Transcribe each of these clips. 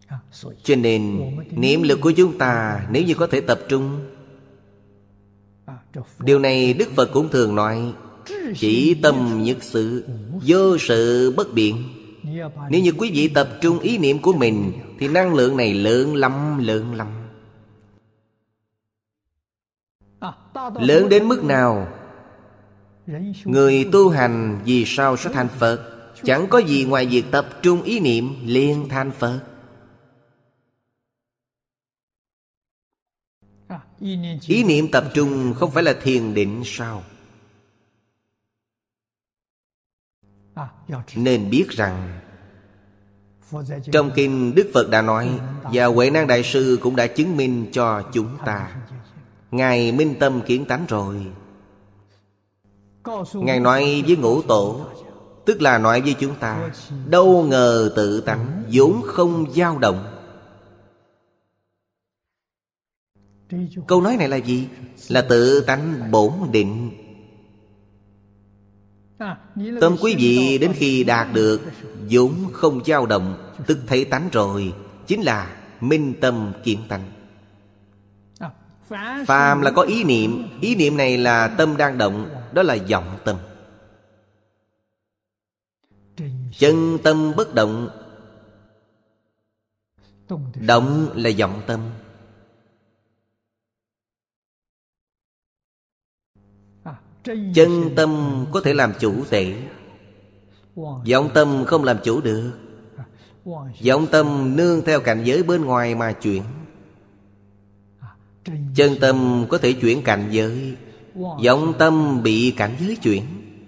Cho nên niệm lực của chúng ta nếu như có thể tập trung, điều này Đức Phật cũng thường nói: chỉ tâm nhất sự, vô sự bất biện. Nếu như quý vị tập trung ý niệm của mình thì năng lượng này lớn lắm, lớn lắm. Lớn đến mức nào? Người tu hành vì sao sẽ thành Phật? Chẳng có gì ngoài việc tập trung ý niệm liền thành Phật. Ý niệm tập trung không phải là thiền định sao? Nên biết rằng trong kinh Đức Phật đã nói, và Huệ Năng Đại Sư cũng đã chứng minh cho chúng ta. Ngài minh tâm kiến tánh rồi. Ngài nói với Ngũ Tổ, tức là nói với chúng ta: đâu ngờ tự tánh vốn không dao động. Câu nói này là gì? Là tự tánh bổn định. Tâm quý vị đến khi đạt được vốn không dao động, tức thấy tánh rồi, chính là minh tâm kiến tánh. Phàm là có ý niệm, ý niệm này là tâm đang động, đó là vọng tâm. Chân tâm bất động, động là vọng tâm. Chân tâm có thể làm chủ tể, vọng tâm không làm chủ được. Vọng tâm nương theo cảnh giới bên ngoài mà chuyển. Chân tâm có thể chuyển cảnh giới, vọng tâm bị cảnh giới chuyển.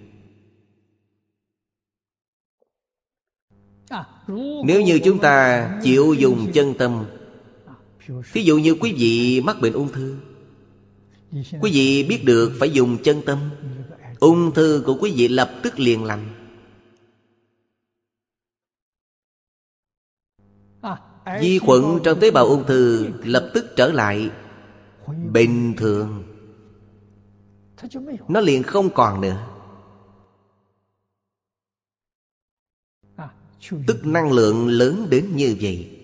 Nếu như chúng ta chịu dùng chân tâm, thí dụ như quý vị mắc bệnh ung thư, quý vị biết được phải dùng chân tâm, ung thư của quý vị lập tức liền lành. Vi khuẩn trong tế bào ung thư lập tức trở lại bình thường, nó liền không còn nữa. Tức năng lượng lớn đến như vậy.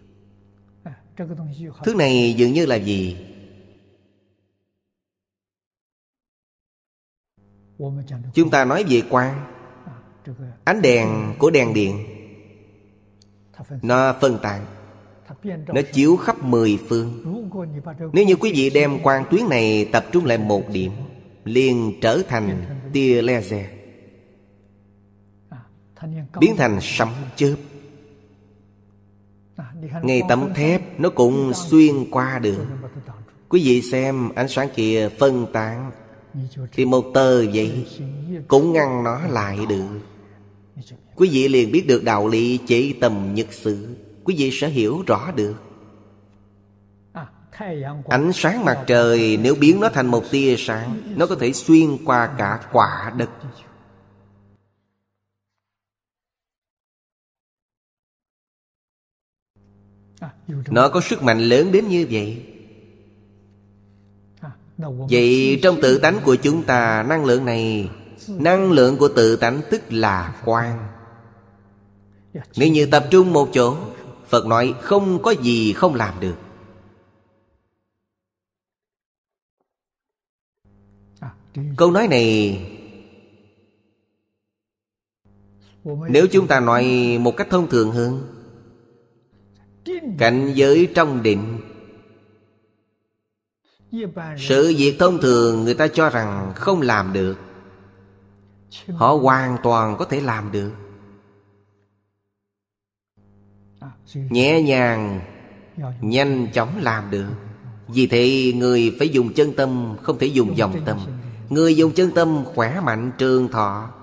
Thứ này dường như là gì? Chúng ta nói về quang. Ánh đèn của đèn điện, nó phân tán, nó chiếu khắp 10 phương. Nếu như quý vị đem quang tuyến này tập trung lại một điểm, liền trở thành tia laser, biến thành sấm chớp. Ngay tấm thép nó cũng xuyên qua được. Quý vị xem ánh sáng kia phân tán, thì một tờ vậy cũng ngăn nó lại được. Quý vị liền biết được đạo lý chỉ tầm nhất sự. Quý vị sẽ hiểu rõ được. Ánh sáng mặt trời nếu biến nó thành một tia sáng, nó có thể xuyên qua cả quả đất. Nó có sức mạnh lớn đến như vậy. Vậy trong tự tánh của chúng ta, năng lượng này, năng lượng của tự tánh tức là quang. Nếu như tập trung một chỗ, Phật nói không có gì không làm được. Câu nói này, nếu chúng ta nói một cách thông thường hơn, cảnh giới trong định, sự việc thông thường người ta cho rằng không làm được, họ hoàn toàn có thể làm được. Nhẹ nhàng, nhanh chóng làm được. Vì thế người phải dùng chân tâm, không thể dùng vọng tâm. Người dùng chân tâm khỏe mạnh trường thọ.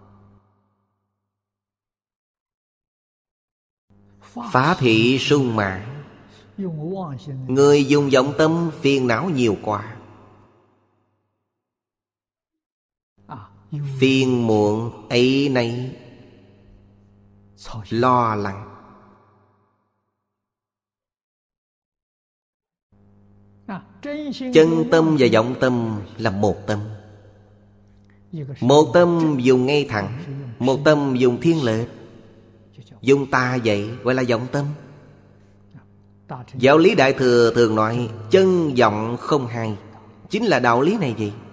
Phá thị sung mãn. Người dùng vọng tâm phiền não nhiều quá, phiền muộn ấy nấy, lo lắng. Chân tâm và vọng tâm là một tâm. Một tâm dùng ngay thẳng, một tâm dùng thiên lệch. Dùng tà vậy gọi là vọng tâm. Giáo lý Đại Thừa thường nói chân vọng không hai, chính là đạo lý này vậy.